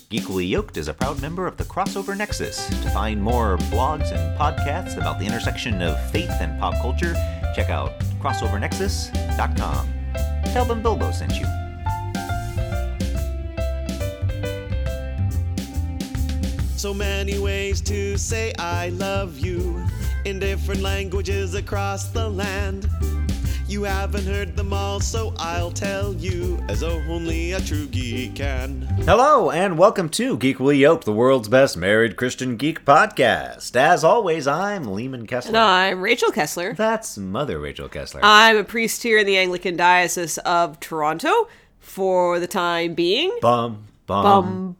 Geekly Yoked is a proud member of the Crossover Nexus. To find more blogs and podcasts about the intersection of faith and pop culture, check out crossovernexus.com. Tell them Bilbo sent you. So many ways to say I love you in different languages across the land. You haven't heard them all, so I'll tell you, as only a true geek can. Hello, and welcome to Geekly Yoked, the world's best married Christian geek podcast. As always, I'm Lehman Kessler. And I'm Rachel Kessler. That's Mother Rachel Kessler. I'm a priest here in the Anglican Diocese of Toronto for the time being. Bum, bum,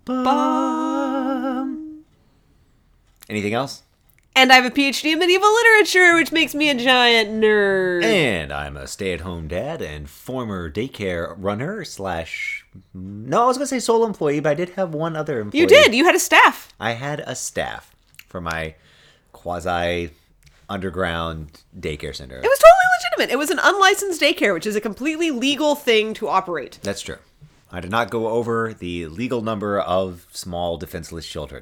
bum. Anything else? And I have a PhD in medieval literature, which makes me a giant nerd. And I'm a stay-at-home dad and former daycare runner slash... No, I was going to say sole employee, but I did have one other employee. You did. You had a staff. I had a staff for my quasi-underground daycare center. It was totally legitimate. It was an unlicensed daycare, which is a completely legal thing to operate. That's true. I did not go over the legal number of small defenseless children.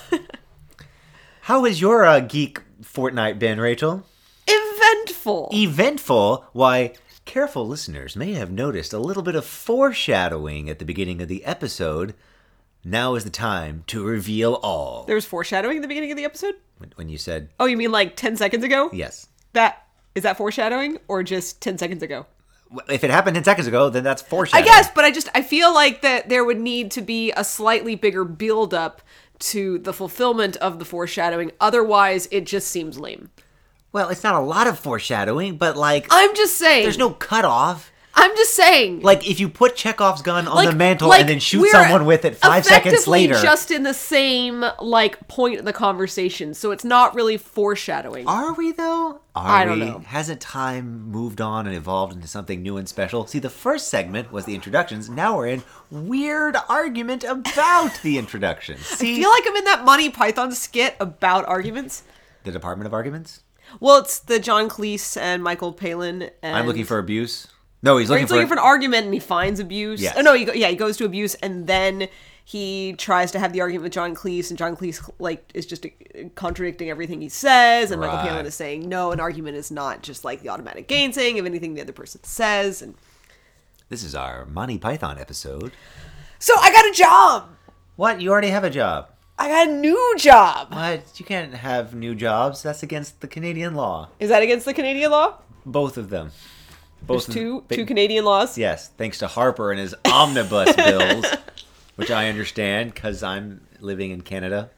How has your geek fortnight been, Rachel? Eventful. Eventful? Why, careful listeners may have noticed a little bit of foreshadowing at the beginning of the episode. Now is the time to reveal all. There was foreshadowing at the beginning of the episode? When you said... Oh, you mean like 10 seconds ago? Yes. Is that foreshadowing or just 10 seconds ago? If it happened 10 seconds ago, then that's foreshadowing. I guess, but I feel like that there would need to be a slightly bigger build-up to the fulfillment of the foreshadowing. Otherwise, it just seems lame. Well, it's not a lot of foreshadowing, but like... I'm just saying. There's no cutoff. I'm just saying. Like, if you put Chekhov's gun on the mantle like, and then shoot someone with it 5 seconds later... Effectively just in the same, point in the conversation, so it's not really foreshadowing. Are we, though? I don't know. Hasn't time moved on and evolved into something new and special? See, the first segment was the introductions. Now we're in weird argument about the introductions. See? I feel like I'm in that Monty Python skit about arguments. The Department of Arguments? Well, it's the John Cleese and Michael Palin. And I'm looking for abuse. No, he's looking for an argument and he finds abuse. Yes. Oh, no, he goes to abuse and then he tries to have the argument with John Cleese, and John Cleese is just contradicting everything he says, and Michael Palin is saying, no, an argument is not just like the automatic gainsaying of anything the other person says. And this is our Monty Python episode. So I got a job! What? You already have a job? I got a new job! What? You can't have new jobs. That's against the Canadian law. Is that against the Canadian law? Both of them. There's two Canadian laws? Yes, thanks to Harper and his omnibus bills, which I understand because I'm living in Canada.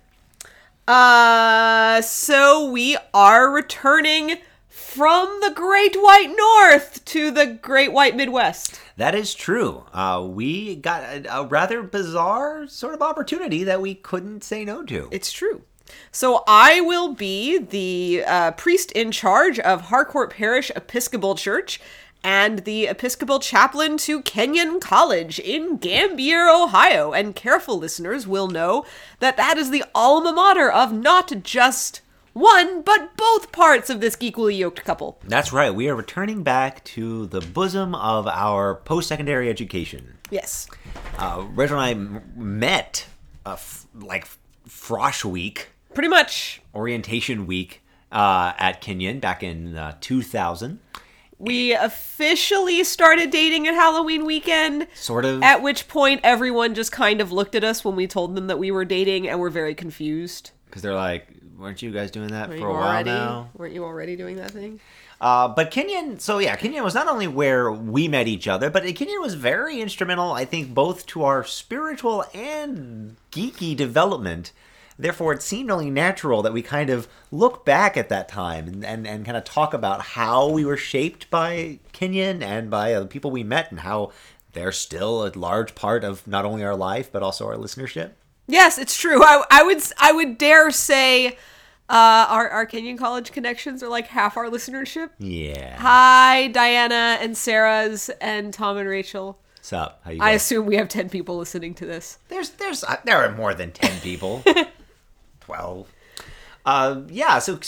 So we are returning from the Great White North to the Great White Midwest. That is true. We got a rather bizarre sort of opportunity that we couldn't say no to. It's true. So I will be the priest in charge of Harcourt Parish Episcopal Church and the Episcopal chaplain to Kenyon College in Gambier, Ohio. And careful listeners will know that that is the alma mater of not just one, but both parts of this equally yoked couple. That's right. We are returning back to the bosom of our post-secondary education. Yes. Rachel and I met Frosh Week. Pretty much. Orientation Week at Kenyon back in 2000. We officially started dating at Halloween weekend. Sort of. At which point everyone just kind of looked at us when we told them that we were dating and were very confused. Because they're like, weren't you guys doing that for a while now? Weren't you already doing that thing? But Kenyon was not only where we met each other, but Kenyon was very instrumental, I think, both to our spiritual and geeky development. Therefore, it seemed only natural that we kind of look back at that time and kind of talk about how we were shaped by Kenyon and by the people we met and how they're still a large part of not only our life, but also our listenership. Yes, it's true. I would dare say our Kenyon College connections are like half our listenership. Yeah. Hi, Diana and Sarah's and Tom and Rachel. What's up? How you I guys? assume we have 10 people listening to this. There are more than 10 people. 12. So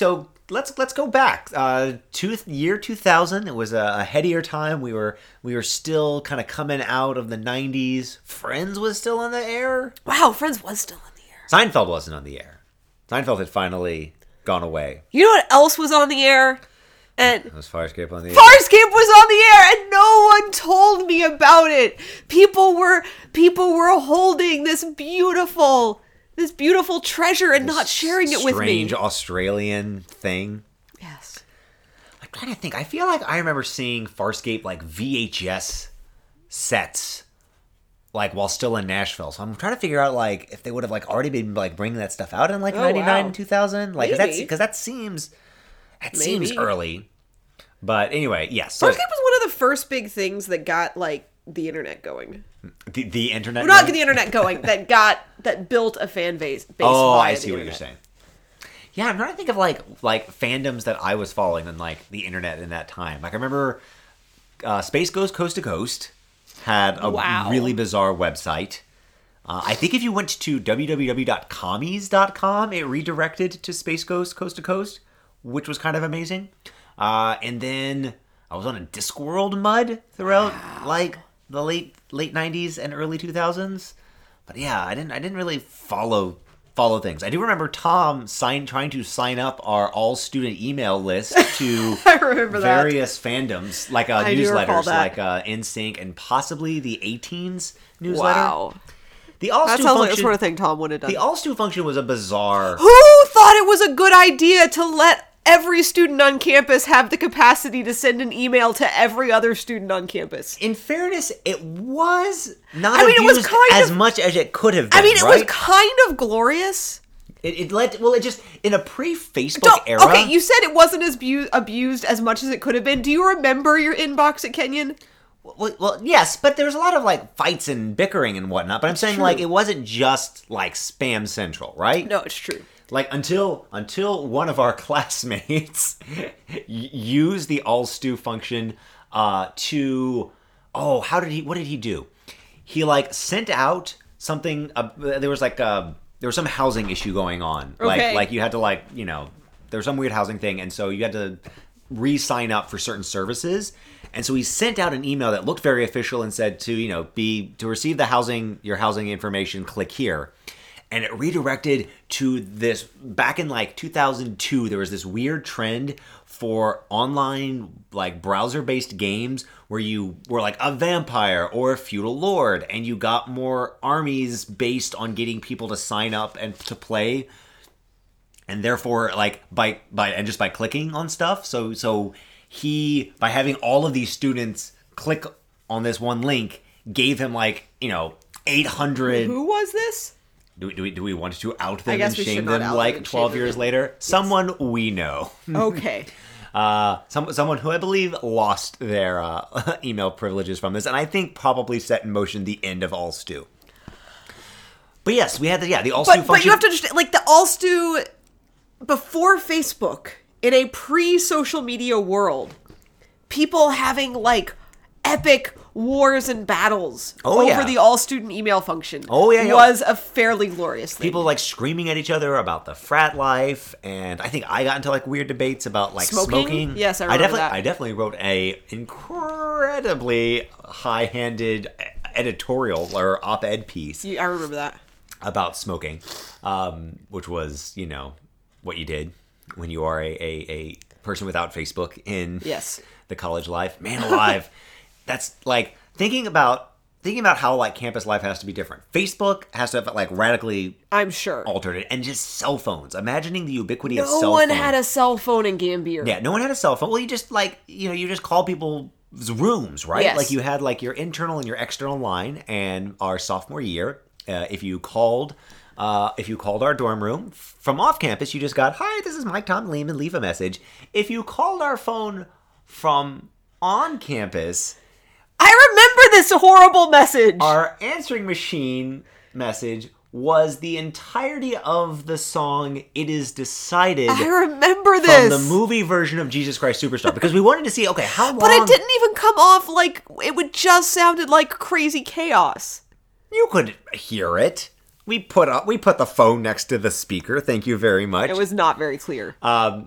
let's go back. Year 2000. It was a headier time. We were still kind of coming out of the 90s. Friends was still on the air. Wow, Friends was still on the air. Seinfeld wasn't on the air. Seinfeld had finally gone away. You know what else was on the air? And Was Farscape on the air? Farscape was on the air, and no one told me about it. People were holding this beautiful treasure and not sharing it with me. Strange Australian thing. Yes. I'm trying to think. I feel like I remember seeing Farscape like VHS sets, like while still in Nashville. So I'm trying to figure out like if they would have like already been like bringing that stuff out in like 99 wow. and 2000. Like Maybe. that seems Maybe. early. But anyway, yes. Farscape was one of the first big things that got like the internet going. The internet. Well, not the internet going. that built a fan base. Oh, via I the see what internet. you're saying. Yeah, I'm trying to think of like fandoms that I was following on like the internet in that time. Like I remember Space Ghost Coast to Coast had a Wow. really bizarre website. I think if you went to www.commies.com, it redirected to Space Ghost Coast to Coast, which was kind of amazing. And then I was on a Discworld mud throughout like the late 90s and early 2000s. But yeah, I didn't really follow things. I do remember Tom trying to sign up our all student email list to I remember that. various fandoms like I do recall newsletters that. like NSYNC and possibly the A-Teens newsletter. Wow. The all That stu sounds like the function. sort of thing Tom would have done. The all stu function was a bizarre. Who thought it was a good idea to let every student on campus have the capacity to send an email to every other student on campus? In fairness, it was not I mean, it was abused kind as of- much as it could have been. I mean, it right? was kind of glorious. It led. Well, it just in a pre-Facebook Don't- era. Okay, you said it wasn't as abused as much as it could have been. Do you remember your inbox at Kenyon? Well, yes, but there was a lot of like fights and bickering and whatnot. But I'm saying true. like it wasn't just like spam central, right? No, it's true. Like until one of our classmates used the all stew function to what did he do? He like sent out something. There was some housing issue going on. Okay. Like you had to there was some weird housing thing, and so you had to re-sign up for certain services. And so he sent out an email that looked very official and said to receive your housing information, click here. And it redirected to this back in like 2002. There was this weird trend for online like browser-based games where you were like a vampire or a feudal lord, and you got more armies based on getting people to sign up and to play. And therefore, like by clicking on stuff, so he, by having all of these students click on this one link, gave him 800. Who was this? Do we want to out them guess and we should shame not them out them like and 12 shame years them. later? Someone we know. Okay. Someone who I believe lost their email privileges from this, and I think probably set in motion the end of All Stew. But yes, we had the All Stew function. But you have to understand, like, the Allstu, before Facebook, in a pre-social media world, people having, like, epic wars and battles over yeah. the all-student email function Yeah. was a fairly glorious thing. People like screaming at each other about the frat life, and I think I got into like weird debates about like smoking. Yes, I remember that. I definitely wrote a incredibly high-handed editorial or op-ed piece I remember that. about smoking, which was what you did when you are a person without Facebook in Yes. the college life. Man alive, that's like thinking about how like campus life has to be different. Facebook has to have like radically I'm sure. altered it, and just cell phones. Imagining the ubiquity of cell No phones. one had a cell phone in Gambier. Yeah, no one had a cell phone. Well, you just you just call people's rooms, right? Yes. Like you had like your internal and your external line. And our sophomore year, if you called our dorm room from off campus, you just got, "Hi, this is Mike Tom Lehman, leave a message." If you called our phone from on campus, I remember this horrible message. our answering machine message was the entirety of the song "It Is Decided" I remember from this. the movie version of Jesus Christ Superstar, because we wanted to see, okay, how long... But it didn't even come off like it would just sounded like crazy chaos. You could hear it. We put the phone next to the speaker. Thank you very much. It was not very clear.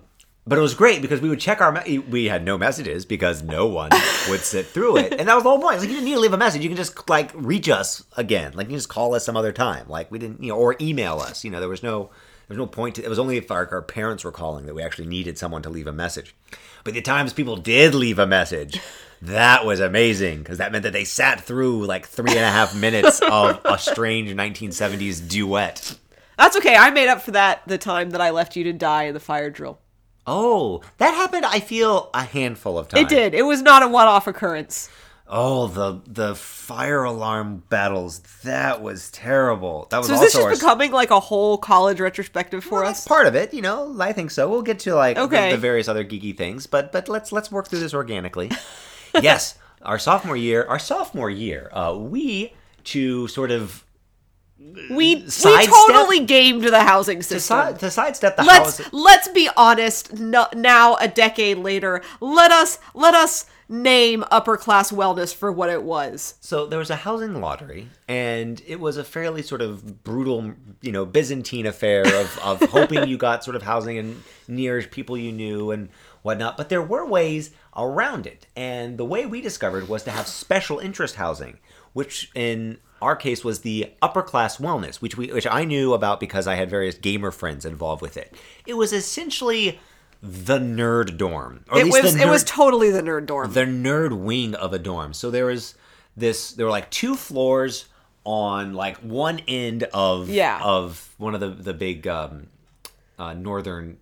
But it was great because we would check we had no messages because no one would sit through it. And that was the whole point. It's like, you didn't need to leave a message. You can just, like, reach us again. Like, you can just call us some other time. Like, we didn't, or email us. There was no point to, it was only if our parents were calling that we actually needed someone to leave a message. But the times people did leave a message, that was amazing because that meant that they sat through like 3.5 minutes of a strange 1970s duet. That's okay. I made up for that the time that I left you to die in the fire drill. Oh, that happened, I feel, a handful of times. It did. It was not a one-off occurrence. Oh, the fire alarm battles. That was terrible. That was so is also this just becoming like a whole college retrospective for us? That's part of it, I think so. We'll get to like Okay. the various other geeky things, but let's work through this organically. Yes, our sophomore year, we to sort of We sidestep- totally gamed the housing system. to sidestep the house. Let's be honest. Now, a decade later, let us name upper class wellness for what it was. So there was a housing lottery, and it was a fairly sort of brutal, Byzantine affair of hoping you got sort of housing and near people you knew and whatnot. But there were ways around it, and the way we discovered was to have special interest housing, which in our case was the upper class wellness, which I knew about because I had various gamer friends involved with it. It was essentially the nerd dorm. Or at least It was totally the nerd dorm. the nerd wing of a dorm. So there were like 2 floors on like one end of one of the big northern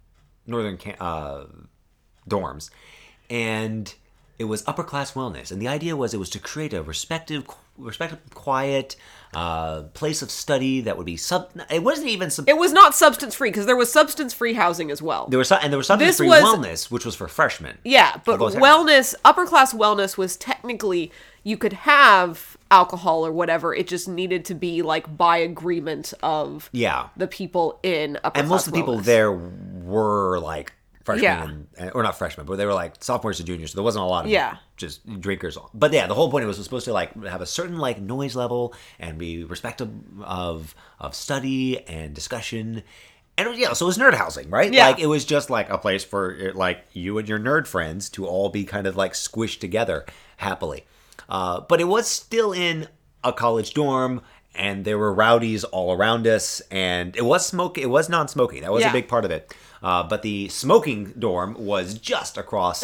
dorms, and it was upper class wellness. And the idea was it was to create a respective, quiet place of study that would be it wasn't even It was not substance free because there was substance free housing as well. there was substance free was- wellness, which was for freshmen. Yeah, but wellness, upper class wellness was technically, you could have alcohol or whatever. It just needed to be like by agreement of the people in upper class And most of the people wellness. there were like freshmen, or not freshmen, but they were like sophomores and juniors. So there wasn't a lot of just drinkers. But yeah, the whole point was supposed to like have a certain like noise level and be respectful of study and discussion. And so it was nerd housing, right? Yeah. Like it was just like a place for like you and your nerd friends to all be kind of like squished together happily. But it was still in a college dorm, and there were rowdies all around us, and it was non-smoking. That was a big part of it. But the smoking dorm was just across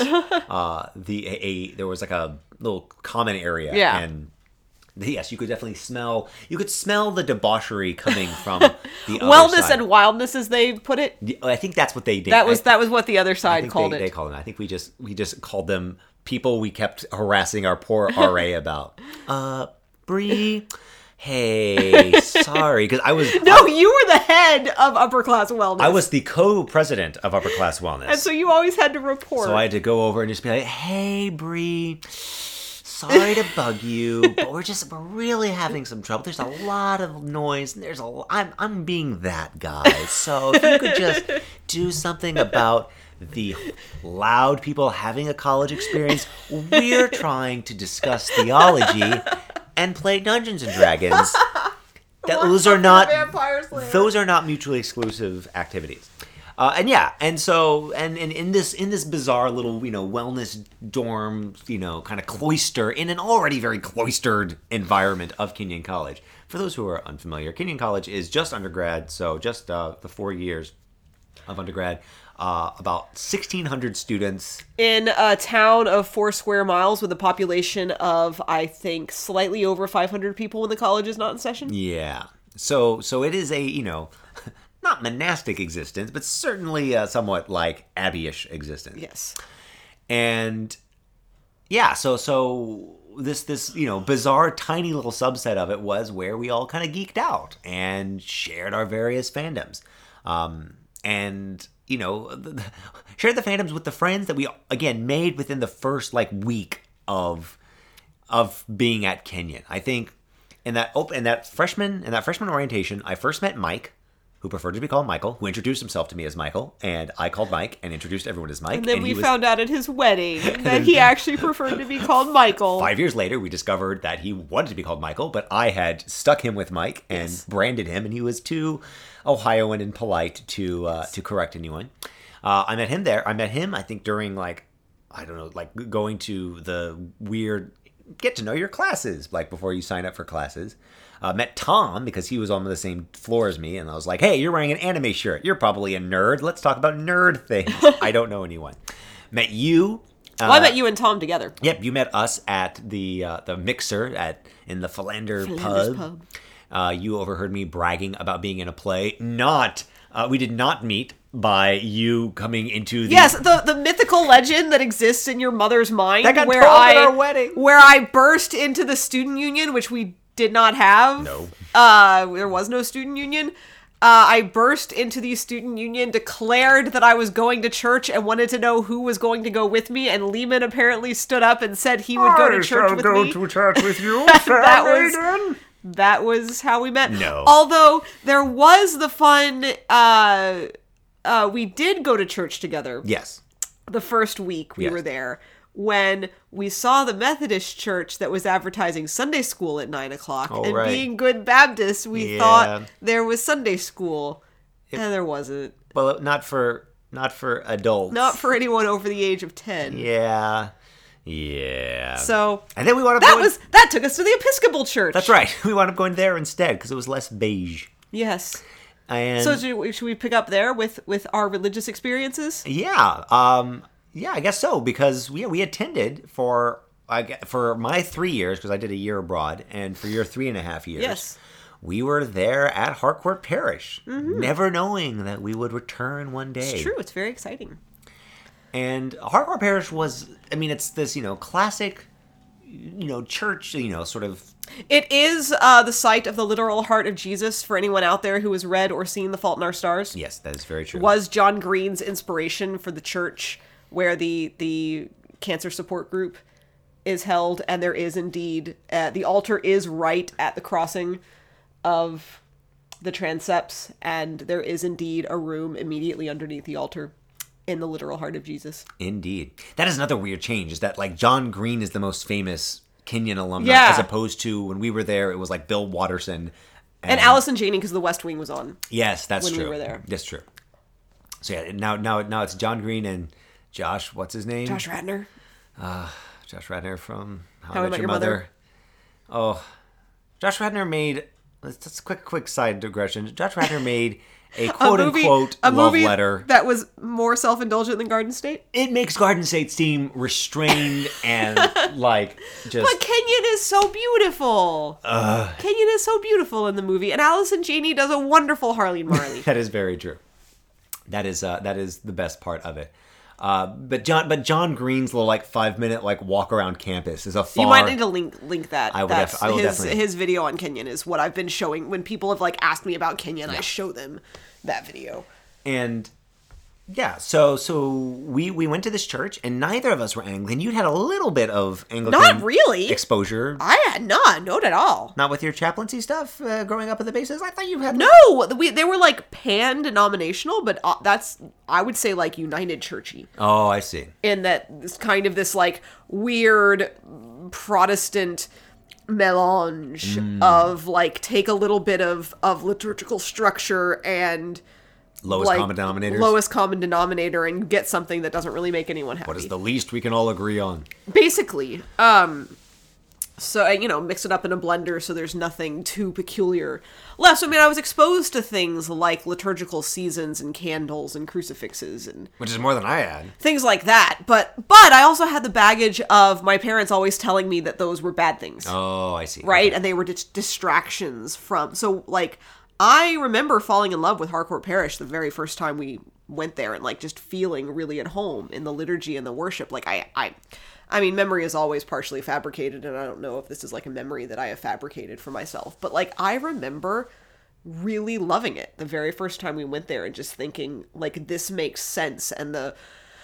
there was like a little common area. Yeah. And yes, you could definitely smell the debauchery coming from the other wellness side. and wildness, as they put it. I think that's what they did. That was what the other side called it. They called them. I think we just called them people we kept harassing our poor RA about. Bree, hey, sorry, because I was you were the head of upper class wellness. I was the co-president of Upper Class Wellness, and so you always had to report. So I had to go over and just be like, "Hey, Bree, sorry to bug you, but we're really having some trouble. There's a lot of noise, and I'm being that guy. So if you could just do something about the loud people having a college experience. We're trying to discuss theology and play Dungeons and Dragons. Those are not mutually exclusive activities. And in this bizarre little, wellness dorm, kind of cloister in an already very cloistered environment of Kenyon College. For those who are unfamiliar, Kenyon College is just undergrad, so just the 4 years of undergrad. About 1,600 students. In a town of 4 square miles with a population of, I think, slightly over 500 people when the college is not in session. Yeah. So it is a, not monastic existence, but certainly somewhat like Abbey-ish existence. Yes. And yeah, so this bizarre tiny little subset of it was where we all kind of geeked out and shared our various fandoms. Shared the fandoms with the friends that we again made within the first week of being at Kenyon. I think in that freshman orientation, I first met Mike, who preferred to be called Michael, who introduced himself to me as Michael, and I called Mike and introduced everyone as Mike. And then we found out at his wedding that he actually preferred to be called Michael. 5 years later, we discovered that he wanted to be called Michael, but I had stuck him with Mike and branded him, and he was too Ohioan and polite to correct anyone. I met him there. I met him, I think, during like, I don't know, like going to the weird get to know your classes, like before you sign up for classes. Met Tom because he was on the same floor as me, and I was like, hey, you're wearing an anime shirt. You're probably a nerd. Let's talk about nerd things. I don't know anyone. Met you. Well, I met you and Tom together. Yep, you met us at the Mixer in the Philander pub. You overheard me bragging about being in a play. We did not meet by you coming into the... Yes, the mythical legend that exists in your mother's mind. That got told at our wedding. Where I burst into the student union, which we did not have. No. There was no student union. I burst into the student union, declared that I was going to church and wanted to know who was going to go with me, and Lehman apparently stood up and said he would go to church with me. I shall go to church with you, That was how we met. No. Although there was the fun, we did go to church together. Yes. The first week we Yes. were there, when we saw the Methodist church that was advertising Sunday school at 9:00, Oh, and right. being good Baptists, we Yeah. thought there was Sunday school, and there wasn't. Well, not for adults. Not for anyone over the age of 10. Yeah. So And then we wound up that took us to the Episcopal church. That's right. We wound up going there instead because it was less beige. Yes. And So should we pick up there with our religious experiences? yeah, I guess so, because we attended for my 3 years, because I did a year abroad, and for your 3.5 years. Yes. We were there at Harcourt Parish, never knowing that we would return one day. It's true. It's very exciting. And Harcourt Parish was, I mean, it's this, classic, church, sort of. It is the site of the literal heart of Jesus for anyone out there who has read or seen The Fault in Our Stars. Yes, that is very true. Was John Green's inspiration for the church where the cancer support group is held, and there is indeed, the altar is right at the crossing of the transepts, and there is indeed a room immediately underneath the altar in the literal heart of Jesus. Indeed. That is another weird change, is that, like, John Green is the most famous Kenyon alumni, Yeah. as opposed to when we were there, it was like Bill Watterson. And Allison Janney, because The West Wing was on. Yes, that's when true. we were there. That's true. So yeah, now it's John Green and Josh, what's his name? Josh Radnor. Josh Radnor from How I Met Your Mother. Oh, Josh Radnor made, that's a quick side digression. Josh Radnor made a quote-unquote love movie letter. that was more self-indulgent than Garden State. It makes Garden State seem restrained and like just... But Kenyon is so beautiful. Kenyon is so beautiful in the movie, and Allison Janney does a wonderful Harleen Marley. That is very true. That is the best part of it. But John Green's little 5-minute walk around campus is a far... You might need to link that. I will That's definitely. His video on Kenyon is what I've been showing when people have asked me about Kenyon. I show them that video. And yeah, so we went to this church, and neither of us were Anglican. You'd had a little bit of Anglican Not really. exposure. I had not at all. Not with your chaplaincy stuff growing up at the bases. I thought you had No, they were pan-denominational, but that's, I would say, United Churchy. Oh, I see. In that this kind of this weird Protestant melange of take a little bit of liturgical structure and Lowest common denominators. Lowest common denominator, and get something that doesn't really make anyone happy. What is the least we can all agree on? Basically. So, mix it up in a blender so there's nothing too peculiar left. So, I was exposed to things like liturgical seasons and candles and crucifixes and Which is more than I had. things like that. But I also had the baggage of my parents always telling me that those were bad things. Oh, I see. Right? Okay. And they were distractions from... So, I remember falling in love with Harcourt Parish the very first time we went there, and just feeling really at home in the liturgy and the worship. I mean, memory is always partially fabricated, and I don't know if this is a memory that I have fabricated for myself. But I remember really loving it the very first time we went there, and just thinking this makes sense, and the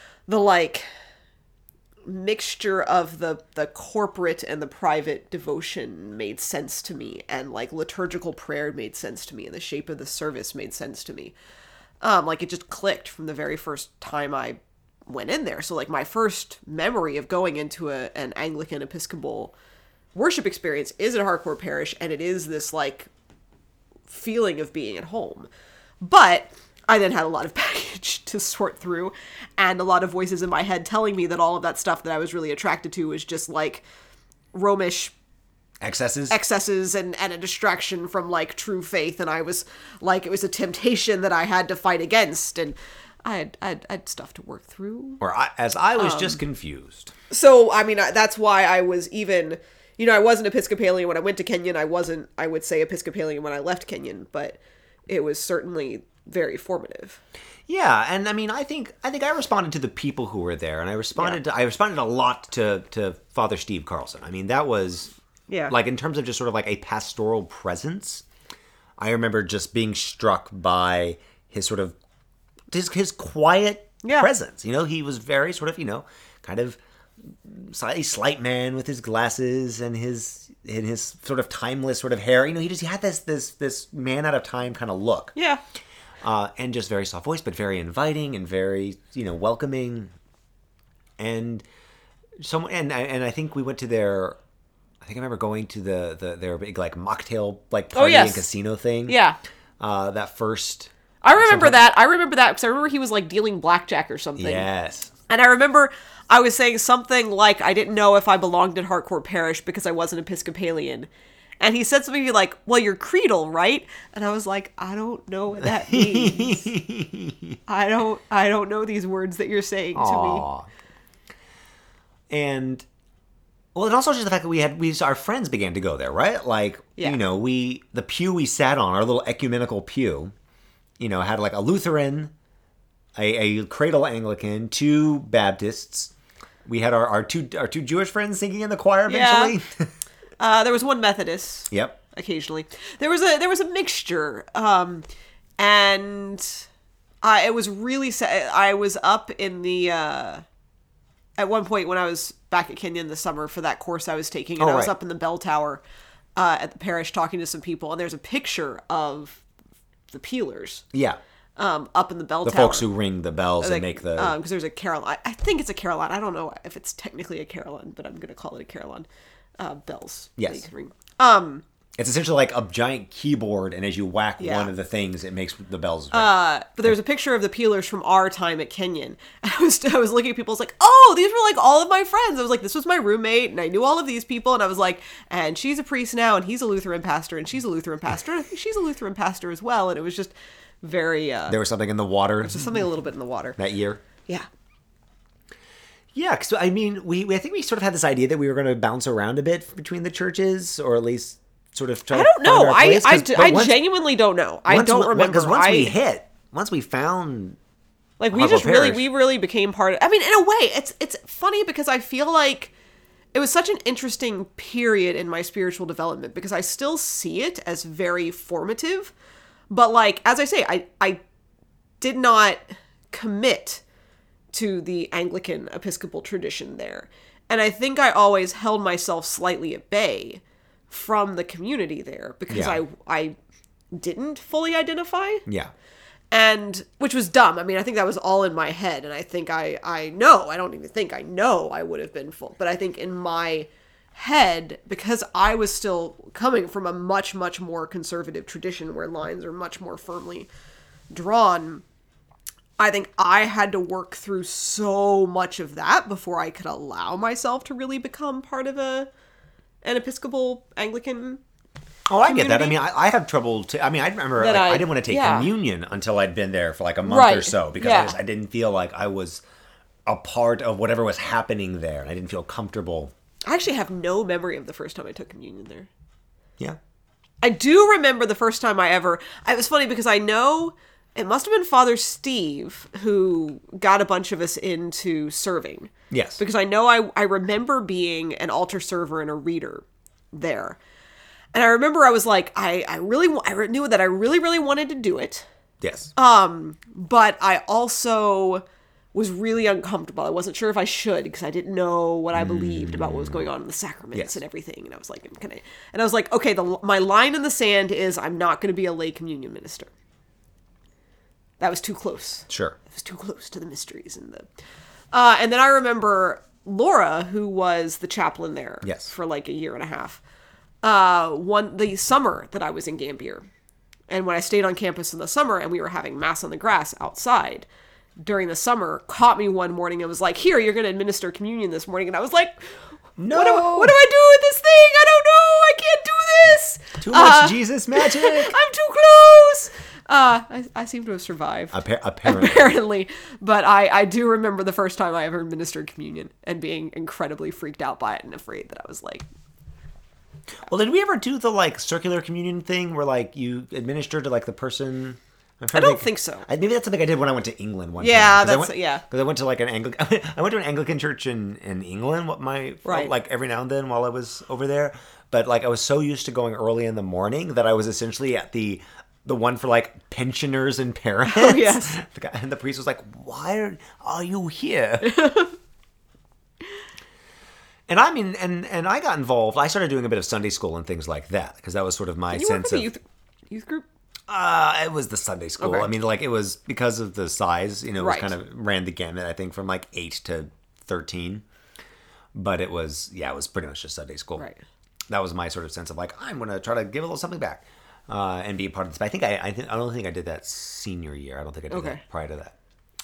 mixture of the corporate and the private devotion made sense to me, and liturgical prayer made sense to me, and the shape of the service made sense to me. It just clicked from the very first time I went in there. So my first memory of going into an Anglican Episcopal worship experience is at Harcourt Parish, and it is this feeling of being at home. But I then had a lot of baggage to sort through, and a lot of voices in my head telling me that all of that stuff that I was really attracted to was just like Romish excesses and a distraction from like true faith, and I was like, it was a temptation that I had to fight against, and I had stuff to work through. Or I was just confused. So, I mean, that's why I was even, I wasn't Episcopalian when I went to Kenyon. I wasn't, I would say, Episcopalian when I left Kenyon, but it was certainly very formative. Yeah, and I mean, I think I responded to the people who were there, and I responded a lot to Father Steve Carlson. I mean, that was like, in terms of just sort of like a pastoral presence, I remember just being struck by his sort of his quiet presence. He was very sort of kind of slightly slight man with his glasses and his sort of timeless sort of hair. He had this man out of time kind of look. Yeah. And just very soft voice, but very inviting and very, welcoming. And I think we went to their, I think I remember going to their big like mocktail like party and casino thing. Yeah. That first. I remember that because I remember he was like dealing blackjack or something. Yes. And I remember I was saying something like, I didn't know if I belonged at Harcourt Parish because I wasn't Episcopalian. And he said something like, well, you're creedal, right? And I was like, I don't know what that means. I don't know these words that you're saying to me. And, well, and also just the fact that our friends began to go there, right? Like, the pew we sat on, our little ecumenical pew, had like a Lutheran, a cradle Anglican, 2 Baptists. We had our two Jewish friends singing in the choir eventually. Yeah. There was one Methodist. Yep. Occasionally, there was a mixture, and it was really sad. I was up in the at one point when I was back at Kenyon this summer for that course I was taking, and I was up in the bell tower at the parish talking to some people, and there's a picture of the peelers. Yeah. Up in the bell tower. The folks who ring the bells and make the... Because there's a carillon. I think it's a carillon. I don't know if it's technically a carillon, but I'm going to call it a carillon. Bells. Yes. Ring. It's essentially like a giant keyboard, and as you whack one of the things, it makes the bells ring. But there's a picture of the peelers from our time at Kenyon. And I was looking at people, I was like, oh, these were like all of my friends. I was like, this was my roommate, and I knew all of these people, and I was like, and she's a priest now, and he's a Lutheran pastor, and she's a Lutheran pastor, and I think she's a Lutheran pastor as well, and it was just very... there was something in the water. There was something a little bit in the water. That year? Yeah. Yeah, because, I mean, I think we sort of had this idea that we were going to bounce around a bit between the churches, or at least sort of try I don't know. I once, genuinely don't know. I don't remember. Because once we found... Like, we really became part of... I mean, in a way, it's funny because I feel like it was such an interesting period in my spiritual development because I still see it as very formative. But, like, as I say, I did not commit to the Anglican Episcopal tradition there. And I think I always held myself slightly at bay from the community there because I didn't fully identify. Yeah. And, which was dumb. I mean, I think that was all in my head. And I think I know I would have been full. But I think in my head, because I was still coming from a much, much more conservative tradition where lines are much more firmly drawn, I think I had to work through so much of that before I could allow myself to really become part of an Episcopal Anglican Oh, I get that. I mean, I have trouble. I remember I didn't want to take communion until I'd been there for like a month or so because I didn't feel like I was a part of whatever was happening there. I didn't feel comfortable. I actually have no memory of the first time I took communion there. Yeah. I do remember the first time it was funny because I know it must have been Father Steve who got a bunch of us into serving. Yes. Because I know I remember being an altar server and a reader there. And I remember I was like, I knew that I really, really wanted to do it. Yes. But I also was really uncomfortable. I wasn't sure if I should because I didn't know what I believed about what was going on in the sacraments and everything. And I was like, I was like, okay, my line in the sand is I'm not going to be a lay communion minister. That was too close. Sure. It was too close to the mysteries and and then I remember Laura, who was the chaplain there for like a year and a half. The summer that I was in Gambier, and when I stayed on campus in the summer and we were having mass on the grass outside during the summer, caught me one morning and was like, here, you're going to administer communion this morning. And I was like, No. what do I do with this thing? I don't know. I can't do this. Too much Jesus magic. I'm too close. I seem to have survived. Apparently. But I do remember the first time I ever administered communion and being incredibly freaked out by it and afraid that I was like... Well, did we ever do the like circular communion thing where like you administer to like the person? I don't think so. Maybe that's something I did when I went to England one yeah, time. Because I went to like an Anglican. I went to an Anglican church in England. Like every now and then while I was over there. But like I was so used to going early in the morning that I was essentially at the one for like pensioners and parents. Oh yes. And the priest was like, "Why are you here?" And I mean, and I got involved. I started doing a bit of Sunday school and things like that because that was sort of my sense of youth group. It was the Sunday school. Okay. I mean, like it was because of the size. You know, it was Right. kind of ran the gamut. I think from like 8 to 13, but it was pretty much just Sunday school. Right. That was my sort of sense of like I'm going to try to give a little something back and be a part of this. But I think I don't think I did that senior year. I don't think I did that prior to that.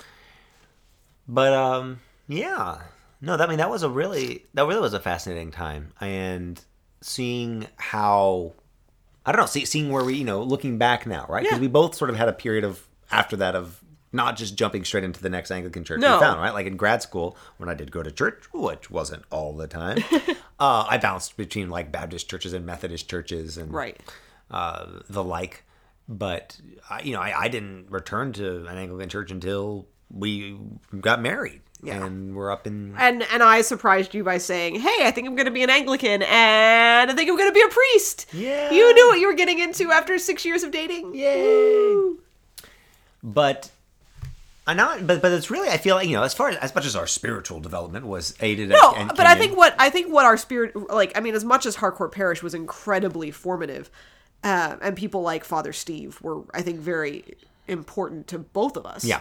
But yeah. No, that was really was a fascinating time, and seeing how, I don't know, seeing where we, looking back now, right? Because we both sort of had a period of after that of not just jumping straight into the next Anglican church we found, right? Like in grad school when I did go to church, which wasn't all the time, I bounced between like Baptist churches and Methodist churches and the like. But I didn't return to an Anglican church until we got married. Yeah. And we're up in... And I surprised you by saying, hey, I think I'm going to be an Anglican, and I think I'm going to be a priest. Yeah. You knew what you were getting into after 6 years of dating. Yay. Woo. But it's really, I feel like, as much as our spiritual development was aided and but I think what our spirit, like, I mean, as much as Harcourt Parish was incredibly formative, and people like Father Steve were, I think, very important to both of us. Yeah.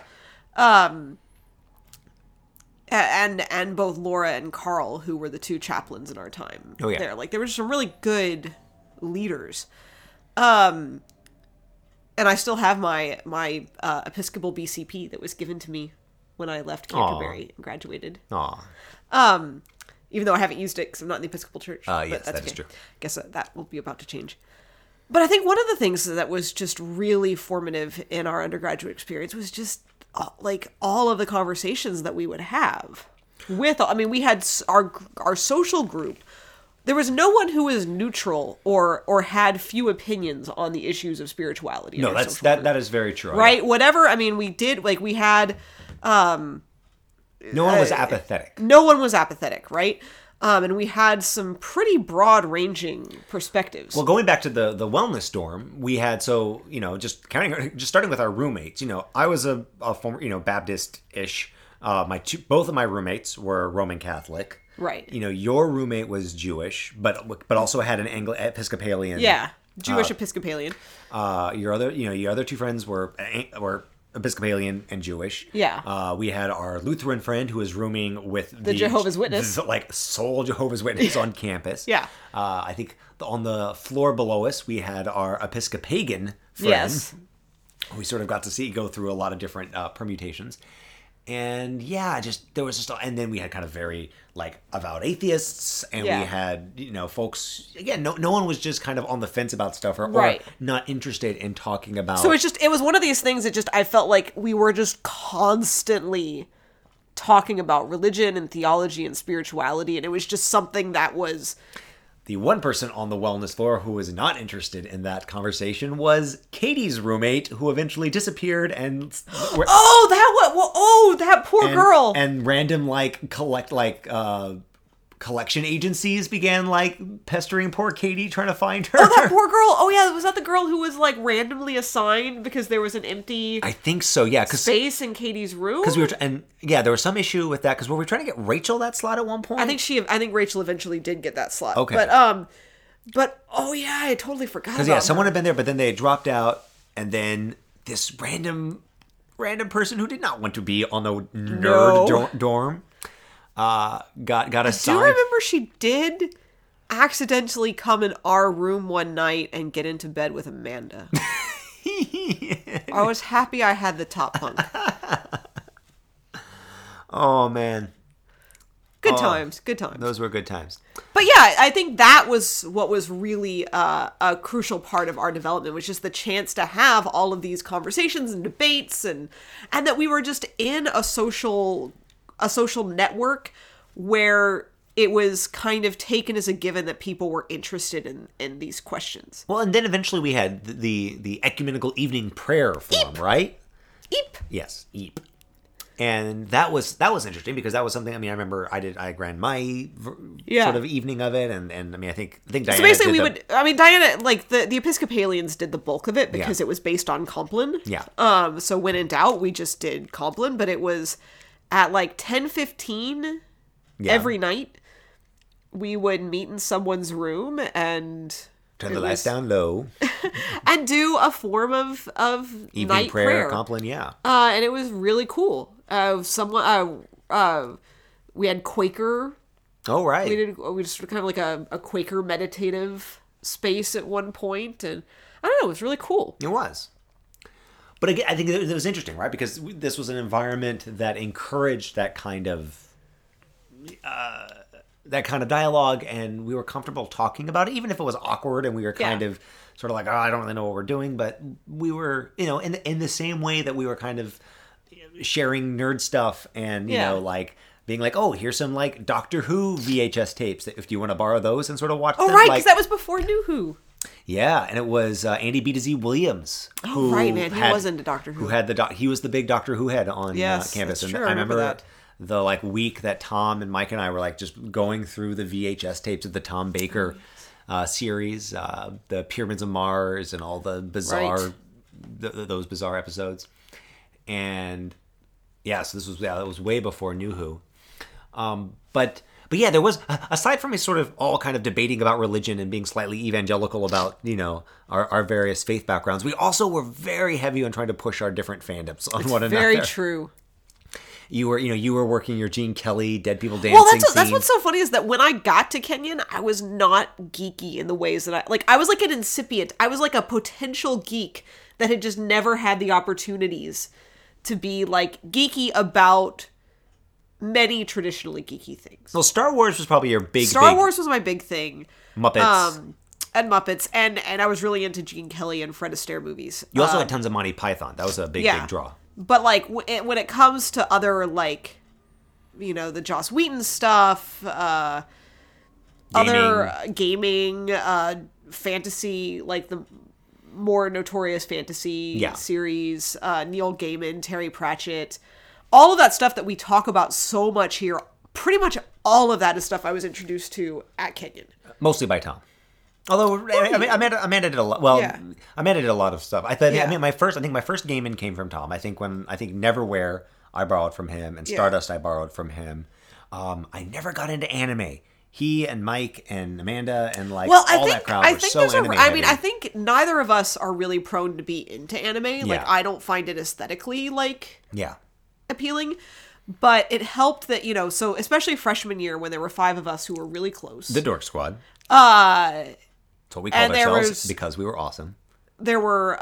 And both Laura and Carl, who were the two chaplains in our time there. Like, there were some really good leaders. And I still have my Episcopal BCP that was given to me when I left Canterbury and graduated. Aww. Even though I haven't used it because I'm not in the Episcopal Church. Yes, that is true. I guess that will be about to change. But I think one of the things that was just really formative in our undergraduate experience was just like all of the conversations that we would have with, I mean, we had our social group. There was no one who was neutral or had few opinions on the issues of spirituality. No, that is very true. Right. Yeah. Whatever. I mean, we did, like, we had, no one was apathetic. No one was apathetic. Right. And we had some pretty broad-ranging perspectives. Well, going back to the wellness dorm, we had just starting with our roommates. I was a former Baptist-ish. Both of my roommates were Roman Catholic. Right. Your roommate was Jewish, but also had an Episcopalian. Yeah, Jewish Episcopalian. Your other two friends were Episcopalian and Jewish. Yeah. We had our Lutheran friend who was rooming with the Jehovah's Witness. Like sole Jehovah's Witness on campus. Yeah. I think on the floor below us, we had our Episcopalian friend. Yes. We sort of got to go through a lot of different permutations. And yeah, and then we had kind of very like avowed atheists, and we had folks again. No one was just kind of on the fence about stuff or not interested in talking about. So it was one of these things that I felt like we were just constantly talking about religion and theology and spirituality, and it was just something that was. The one person on the wellness floor who was not interested in that conversation was Katie's roommate, who eventually disappeared and. That poor girl. And random collection agencies began pestering poor Katie, trying to find her. Oh, that poor girl. Oh yeah, was that the girl who was randomly assigned because there was an empty? I think so. Yeah, space in Katie's room. Because there was some issue with that because we were trying to get Rachel that slot at one point. I think Rachel eventually did get that slot. Okay, but oh yeah, I totally forgot. Because someone had been there, but then they had dropped out, and then this random person who did not want to be on the nerd dorm. Got assigned. Do you remember she did accidentally come in our room one night and get into bed with Amanda? I was happy I had the top bunk. Oh, man. Good times. Good times. Those were good times. But yeah, I think that was what was really a crucial part of our development, was just the chance to have all of these conversations and debates, and that we were just in a social network where it was kind of taken as a given that people were interested in these questions. Well, and then eventually we had the ecumenical evening prayer form, right? Eep. Yes, EEP. And that was interesting, because that was something, I mean, I remember I ran my sort of evening of it, and I mean, I think Diana. So basically, Diana, like the Episcopalians did the bulk of it because it was based on Compline. Yeah. So when in doubt, we just did Compline, but it was at like 10:15 every night. We would meet in someone's room and turn the lights down low and do a form of evening night prayer. Compline, yeah. And it was really cool. We had Quaker. Oh, right. We just kind of like a Quaker meditative space at one point, and I don't know, it was really cool. It was. But again, I think it was interesting, right? Because this was an environment that encouraged that kind of dialogue, and we were comfortable talking about it, even if it was awkward and we were kind of sort of like, oh, I don't really know what we're doing, but we were, in the same way that we were kind of sharing nerd stuff and, you know, like being like, oh, here's some like Doctor Who VHS tapes that if you want to borrow those and sort of watch them. Oh, right, like, because that was before New Who. Yeah, and it was Andy B to Z Williams. Oh, right, man, he was into Doctor Who. Who had he was the big Doctor Who head on campus. That's and true. I remember that. The like week that Tom and Mike and I were like just going through the VHS tapes of the Tom Baker series, the Pyramids of Mars, and all the bizarre, those bizarre episodes. And yeah, so this was it was way before New Who. But yeah, there was, aside from a sort of all kind of debating about religion and being slightly evangelical about, our various faith backgrounds, we also were very heavy on trying to push our different fandoms on one another. Very true. You were working your Gene Kelly Dead People Dancing Well, scene. that's what's so funny is that when I got to Kenyon, I was not geeky in the ways that I was like an incipient. I was like a potential geek that had just never had the opportunities to be like geeky about many traditionally geeky things. Well, Star Wars was probably your big Star Wars was my big thing. Muppets. And Muppets, and I was really into Gene Kelly and Fred Astaire movies. You also had tons of Monty Python. That was a big draw. But like when it comes to other like, the Joss Whedon stuff, other gaming, fantasy, like the more notorious fantasy series, Neil Gaiman, Terry Pratchett, all of that stuff that we talk about so much here. Pretty much all of that is stuff I was introduced to at Kenyon. Mostly by Tom. Although Amanda did a lot. Well, Amanda did a lot of stuff. I think my first gaming came from Tom. I think Neverwhere I borrowed from him, and Stardust I borrowed from him. I never got into anime. He and Mike and Amanda and that crowd were so anime heavy. I think neither of us are really prone to be into anime. Like I don't find it aesthetically appealing. But it helped that, so especially freshman year when there were 5 of us who were really close. The Dork Squad. That's what we called ourselves because we were awesome. There were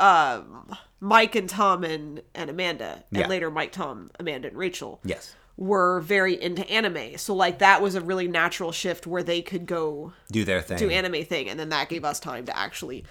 Mike and Tom and Amanda, and later Mike, Tom, Amanda, and Rachel. Yes. Were very into anime. So that was a really natural shift where they could go do their thing. Do anime thing, and then that gave us time to actually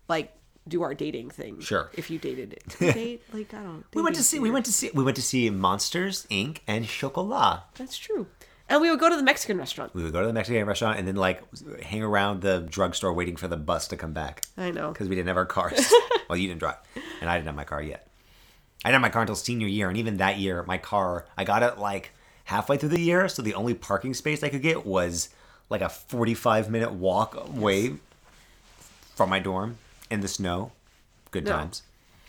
do our dating thing. Sure. If you dated it. Date? I don't. We went to see Monsters, Inc. and Chocolat. That's true. And we would go to the Mexican restaurant. We would go to the Mexican restaurant and then hang around the drugstore waiting for the bus to come back. I know. Because we didn't have our cars. Well, you didn't drive. And I didn't have my car yet. I didn't have my car until senior year. And even that year, my car, I got it halfway through the year. So the only parking space I could get was a 45-minute walk away from my dorm in the snow. Good times.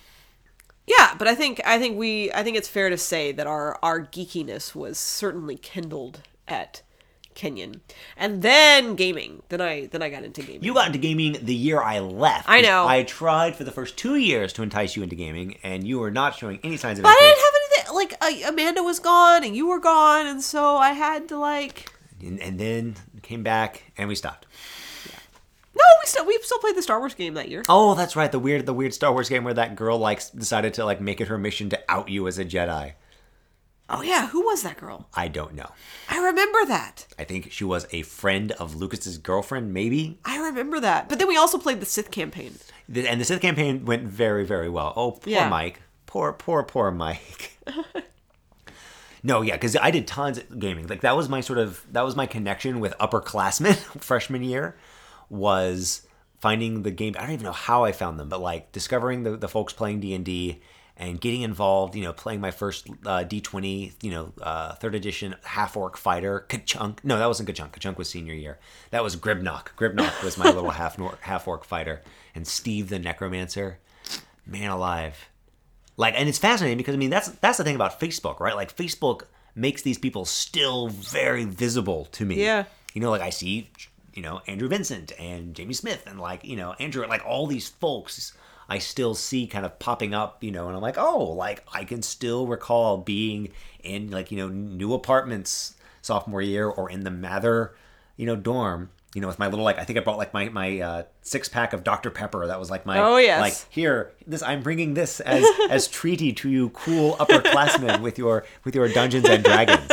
Yeah, but I think it's fair to say that our geekiness was certainly kindled at Kenyon. And then gaming. Then I got into gaming. You got into gaming the year I left. I know. I tried for the first 2 years to entice you into gaming, and you were not showing any signs of interest. interest. But I didn't have anything. Amanda was gone, and you were gone, and so I had to And then came back, and we stopped. No, we still played the Star Wars game that year. Oh, that's right. The weird Star Wars game where that girl like decided to like make it her mission to out you as a Jedi. Oh yeah, who was that girl? I don't know. I remember that. I think she was a friend of Lucas's girlfriend, maybe. I remember that. But then we also played the Sith campaign. And the Sith campaign went very, very well. Oh, poor Mike. Poor Mike. No, yeah, because I did tons of gaming. Like that was my connection with upperclassmen freshman year, was finding the game. I don't even know how I found them, but like discovering the folks playing D&D and getting involved. Playing my first D20, third edition half-orc fighter, Ka-Chunk. No, that wasn't Ka-Chunk. Ka-Chunk was senior year. That was Gribnock. Gribnock was my little half-orc fighter, and Steve the Necromancer. Man alive. Like, and it's fascinating because, I mean, that's the thing about Facebook, right? Like, Facebook makes these people still very visible to me. Yeah. Like, I see, Andrew Vincent and Jamie Smith and, like, Andrew, like, all these folks I still see kind of popping up, and I'm like, oh, like, I can still recall being in, like, new apartments sophomore year or in the Mather, dorm. With my little, like, I think I brought, like, my 6-pack of Dr. Pepper. That was, like, my, like, here, I'm bringing this as treaty to you cool upperclassmen with your Dungeons and Dragons.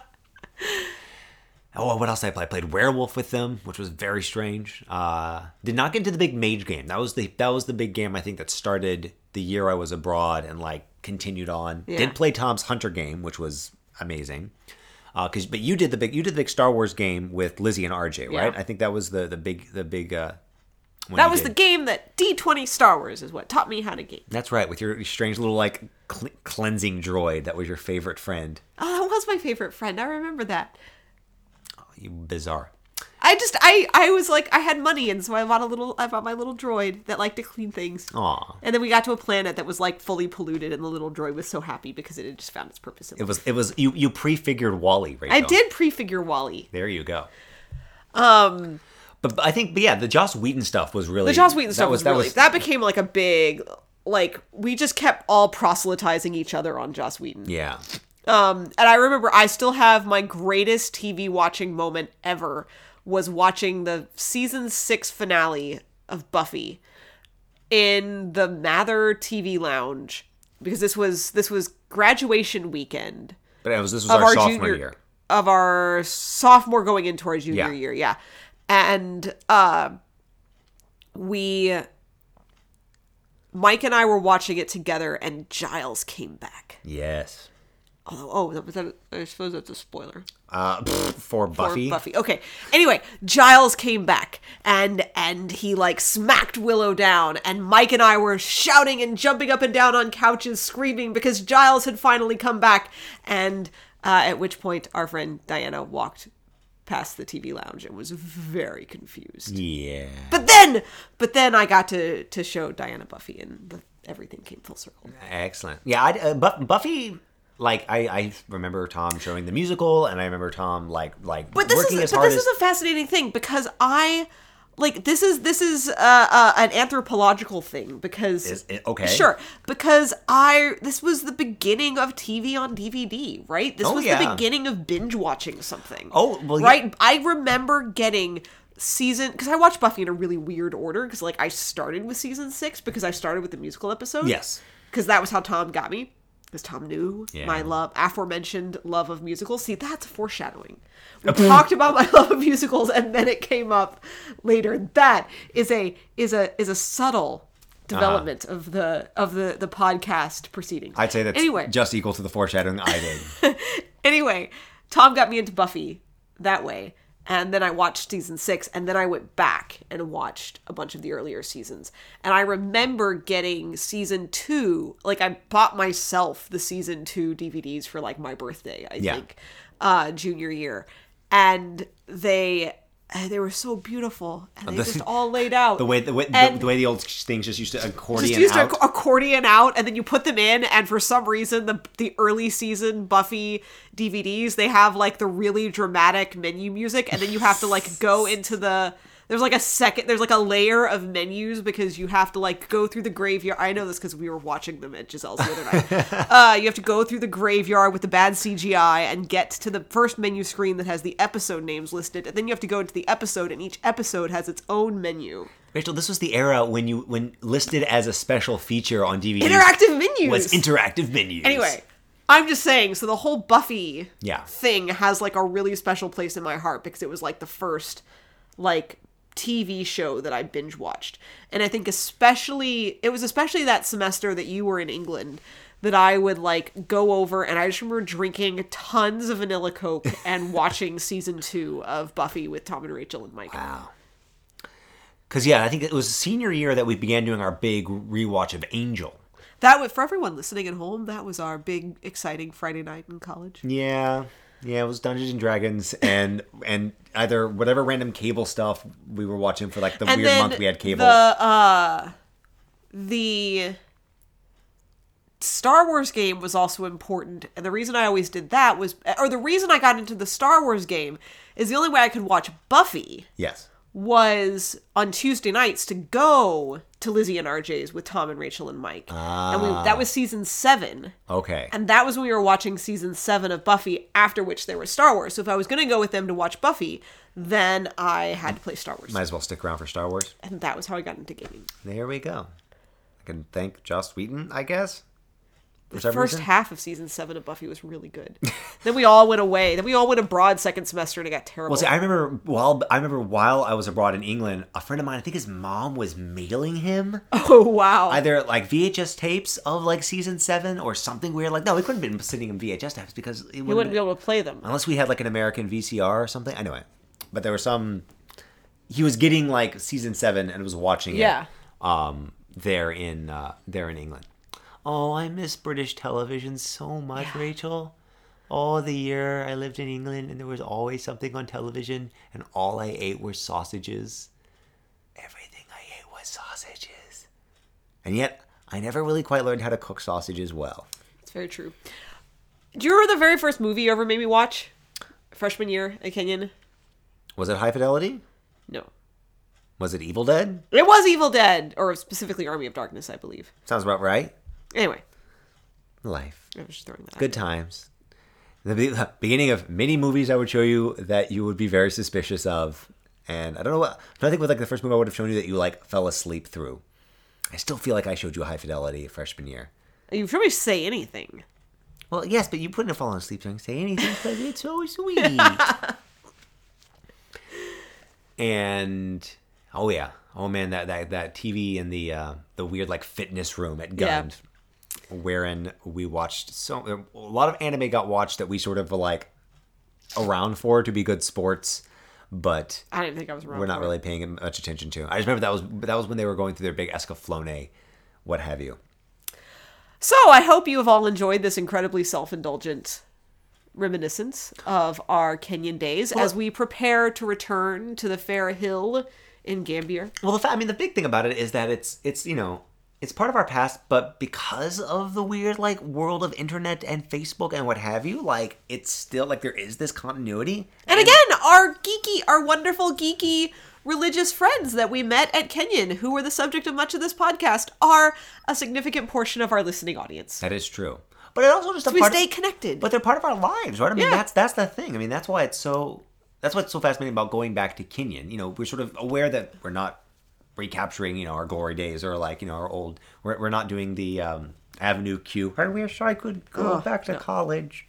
Oh, what else did I play? I played Werewolf with them, which was very strange. Did not get into the big mage game. That was the big game, I think, that started the year I was abroad and, like, continued on. Yeah. Did play Tom's Hunter game, which was amazing. But you did the big Star Wars game with Lizzie and RJ, right? I think that was the big. That was the game that D20 Star Wars is what taught me how to game. That's right, with your strange little like cleansing droid that was your favorite friend. Oh, that was my favorite friend. I remember that. Oh, you bizarre. I was like, I had money, and so I bought my little droid that liked to clean things. Aw. And then we got to a planet that was like fully polluted, and the little droid was so happy because it had just found its purpose. It was you prefigured Wally, Rachel. I did prefigure Wally. There you go. But I think, the Joss Whedon stuff was really... The Joss Whedon stuff that became like a big, like, we just kept all proselytizing each other on Joss Whedon. Yeah. And I remember I still have my greatest TV watching moment ever was watching the season 6 finale of Buffy in the Mather TV lounge, because this was graduation weekend. But this was our sophomore year. Of our sophomore going into our junior year, yeah. And Mike and I were watching it together, and Giles came back. Yes. I suppose that's a spoiler. For Buffy? For Buffy. Okay. Anyway, Giles came back, and he, like, smacked Willow down, and Mike and I were shouting and jumping up and down on couches, screaming, because Giles had finally come back, and at which point our friend Diana walked past the TV lounge and was very confused. Yeah. But then I got to show Diana Buffy, and everything came full circle. Excellent. Yeah, Buffy... Like, I remember Tom showing the musical, and I remember Tom, working as hard as... This is a fascinating thing, because this is an anthropological thing, because... Is it? Okay. Sure. Because this was the beginning of TV on DVD, right? This was the beginning of binge watching something. Oh, well, right? Yeah. I remember getting... because I watched Buffy in a really weird order, because, like, I started with season 6, because I started with the musical episode. Yes. Because that was how Tom got me. Because Tom knew my aforementioned love of musicals. See, that's foreshadowing. We talked about my love of musicals, and then it came up later. That is a subtle development of the podcast proceedings. I'd say that's just equal to the foreshadowing I did. Anyway, Tom got me into Buffy that way. And then I watched season 6, and then I went back and watched a bunch of the earlier seasons. And I remember getting season 2, like I bought myself the season 2 DVDs for like my birthday, I think, junior year. And they were so beautiful, and they just all laid out. The way the old things just used to accordion out, and then you put them in, and for some reason the early season Buffy DVDs, they have like the really dramatic menu music, and then you have to like go into the There's like a layer of menus because you have to like go through the graveyard. I know this because we were watching them at Giselle's the other night. You have to go through the graveyard with the bad CGI and get to the first menu screen that has the episode names listed, and then you have to go into the episode, and each episode has its own menu. Rachel, this was the era when listed as a special feature on DVDs. Interactive menus was interactive menus. Anyway, I'm just saying. So the whole Buffy Yeah. thing has like a really special place in my heart because it was like the first like TV show that I binge watched. And I think it was especially that semester that you were in England that I would like go over, and I just remember drinking tons of vanilla Coke and watching season 2 of Buffy with Tom and Rachel and Mike. Wow. Because, yeah, I think it was senior year that we began doing our big rewatch of Angel. That was, for everyone listening at home, that was our big, exciting Friday night in college. Yeah. Yeah, it was Dungeons and Dragons and either whatever random cable stuff we were watching for like the And weird then month we had cable. The Star Wars game was also important, and the reason I always did that was, or the reason I got into the Star Wars game is the only way I could watch Buffy Yes. was on Tuesday nights to go to Lizzie and RJ's with Tom and Rachel and Mike. And that was season 7. Okay. And that was when we were watching season 7 of Buffy, after which there was Star Wars. So if I was going to go with them to watch Buffy, then I had to play Star Wars. Might as well stick around for Star Wars. And that was how I got into gaming. There we go. I can thank Joss Whedon, I guess. The first half of season 7 of Buffy was really good. Then we all went away. Then we all went abroad second semester, and it got terrible. Well, see, I remember while I was abroad in England, a friend of mine, I think his mom was mailing him Oh, wow. either like VHS tapes of like season 7 or something weird. Like, no, we couldn't have been sitting in VHS tapes because You wouldn't be able to play them. unless we had like an American VCR or something. Anyway, but there was he was getting like season 7 and was watching Yeah. it there in England. Oh, I miss British television so much, Rachel. Oh, the year I lived in England and there was always something on television and all I ate were sausages. Everything I ate was sausages. And yet, I never really quite learned how to cook sausages well. It's very true. Do you remember the very first movie you ever made me watch? Freshman year at Kenyon? Was it High Fidelity? No. Was it Evil Dead? It was Evil Dead, or specifically Army of Darkness, I believe. Sounds about right. Anyway, Life. I was just throwing that out. Good times. The beginning of many movies I would show you that you would be very suspicious of. And I don't know what... I think with like the first movie I would have shown you that you like fell asleep through. I still feel like I showed you High Fidelity freshman year. You probably say anything. Well, yes, but you wouldn't have fallen asleep during say anything because it's so sweet. And... Oh, yeah. Oh, man, that TV in the weird like fitness room at Gund. Yeah. Wherein we watched a lot of anime got watched that we sort of were like around for to be good sports, but I didn't think I was around. We're not really paying much attention to. I just remember that was when they were going through their big Escaflowne, what have you. So I hope you have all enjoyed this incredibly self-indulgent reminiscence of our Kenyan days as we prepare to return to the fair hill in Gambier. Well, the big thing about it is that it's you know. It's part of our past, but because of the weird, like, world of internet and Facebook and what have you, like, it's still, like, there is this continuity. And again, our wonderful, geeky, religious friends that we met at Kenyon, who were the subject of much of this podcast, are a significant portion of our listening audience. That is true. But it also just so we stay connected. But they're part of our lives, right? I mean, Yeah. that's the thing. I mean, that's what's so fascinating about going back to Kenyon. You know, we're sort of aware that we're not recapturing, you know, our glory days or like, you know, our old, we're not doing the Avenue Q. I wish I could go back to college.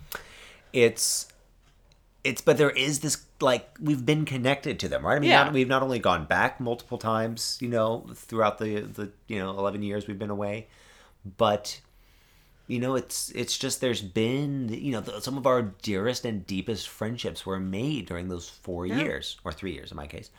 But there is this, like, we've been connected to them, right? I mean, we've not only gone back multiple times, you know, throughout the 11 years we've been away, but, you know, it's just, there's been, you know, some of our dearest and deepest friendships were made during those 4 years, or 3 years in my case.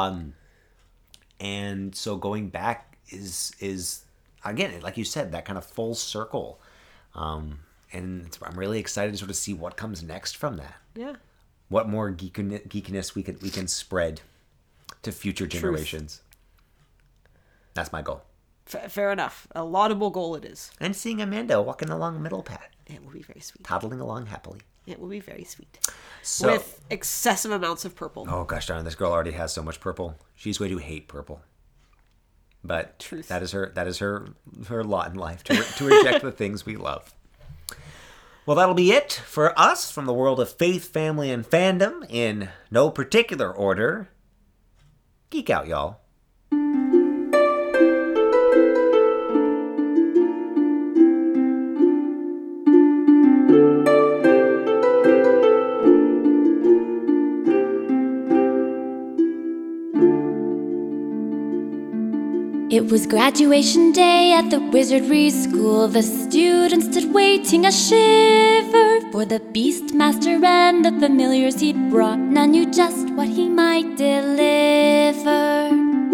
And so going back is again, like you said, that kind of full circle. And I'm really excited to sort of see what comes next from that. Yeah. What more geekiness we can spread to future generations. That's my goal. Fair enough. A laudable goal it is. And seeing Amanda walking along the middle path. It will be very sweet. Toddling along happily. It will be very sweet. So, With excessive amounts of purple. oh gosh darn, this girl already has so much purple. She's going to hate purple. But Truth. that is her lot in life, to reject the things we love. Well, that'll be it for us from the world of faith, family, and fandom in no particular order. Geek out, y'all. It was graduation day at the wizardry school. The students stood waiting a shiver for the Beastmaster and the familiars he'd brought. None knew just what he might deliver.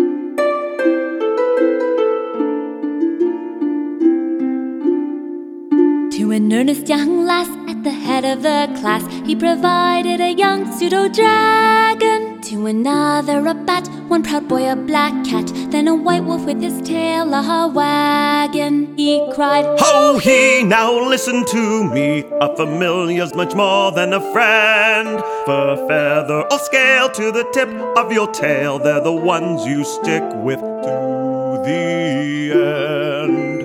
To an earnest young lass at the head of the class, he provided a young pseudo-dragon. To another a bat, one proud boy a black cat, then a white wolf with his tail a wagon. He cried, Ho he, now listen to me. A familiar's much more than a friend. Fur, feather, or scale to the tip of your tail, they're the ones you stick with to the end.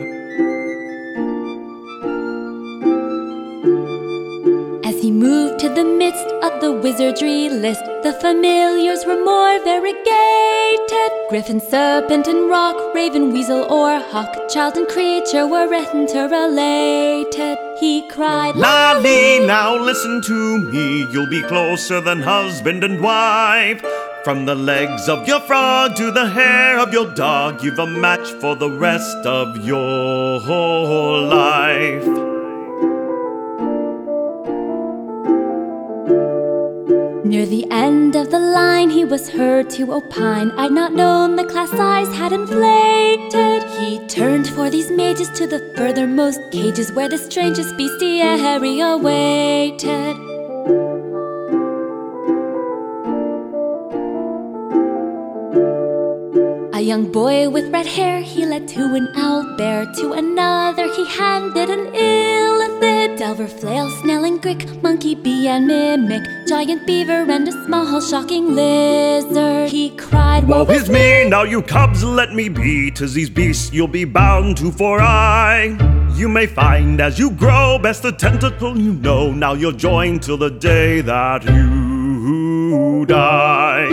As he moved to the midst of the wizardry list, the familiars were more variegated. Griffin, serpent, and rock, raven, weasel, or hawk, child and creature were interrelated. He cried, Lolly, now listen to me. You'll be closer than husband and wife. From the legs of your frog to the hair of your dog, you've a match for the rest of your whole life. Near the end of the line, he was heard to opine, I'd not known the class size had inflated. He turned for these mages to the furthermost cages, where the strangest bestiary awaited. A young boy with red hair he led to an owl bear. To another he handed an illithid. Delver, flail, snail, and grick, monkey, bee, and mimic, giant beaver, and a small shocking lizard. He cried, Woe is me, now you cubs let me be. 'Tis these beasts you'll be bound to, for I you may find as you grow best the tentacle you know. Now you're joined till the day that you die.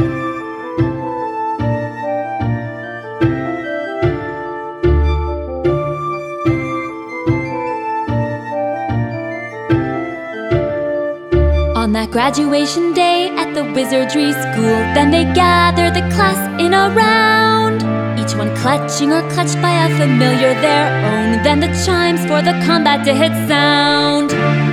On that graduation day at the wizardry school, then they gathered the class in a round, each one clutching or clutched by a familiar their own. Then the chimes for the combat did sound.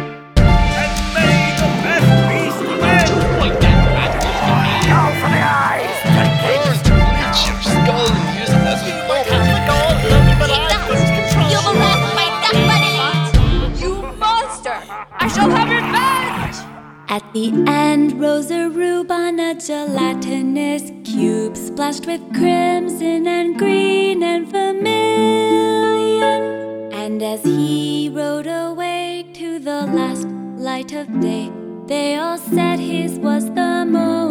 At the end rose a rube on a gelatinous cube, splashed with crimson and green and vermilion. And as he rode away to the last light of day, they all said his was the most